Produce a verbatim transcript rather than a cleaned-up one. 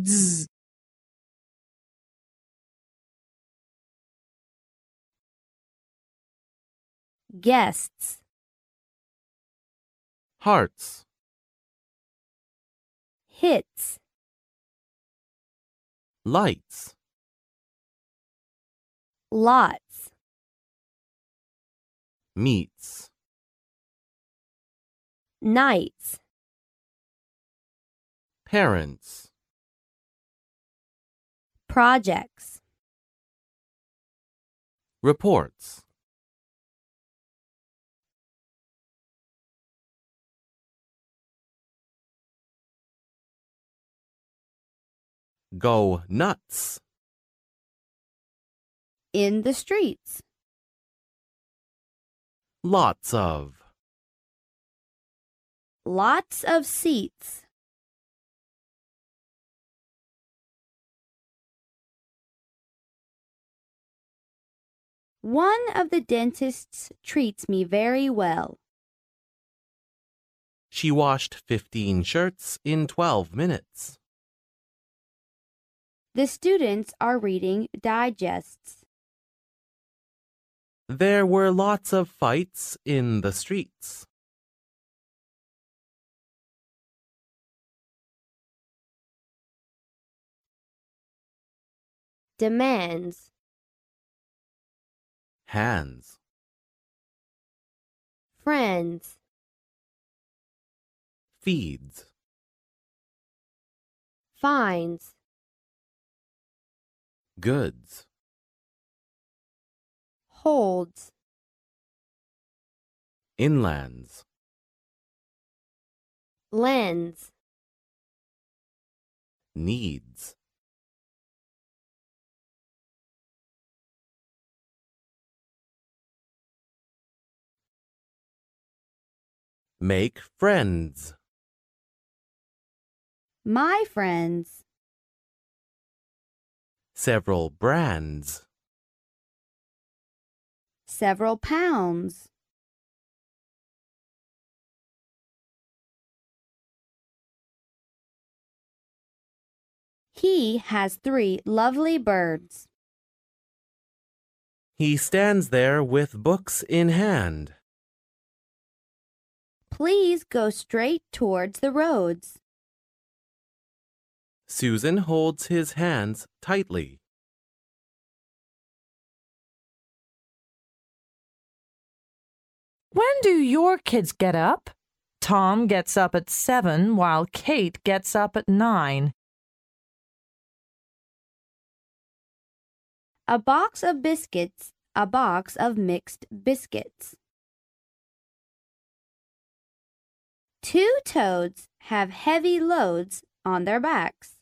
Z. Guests. Hearts. Hits. Lights. Lots. Meets. Nights. Parents. Projects. Reports. Go nuts. In the streets. Lots of. Lots of seats. One of the dentists treats me very well. She washed fifteen shirts in twelve minutes. The students are reading digests. There were lots of fights in the streets. Demands. Hands. Friends. Feeds. Finds. Goods. Holds. Inlands. Lends. Needs. Make friends. My friends. Several brands. Several pounds. He has three lovely birds. He stands there with books in hand. Please go straight towards the roads. Susan holds his hands tightly. When do your kids get up? Tom gets up at seven while Kate gets up at nine. A box of biscuits, a box of mixed biscuits. Two toads have heavy loads on their backs.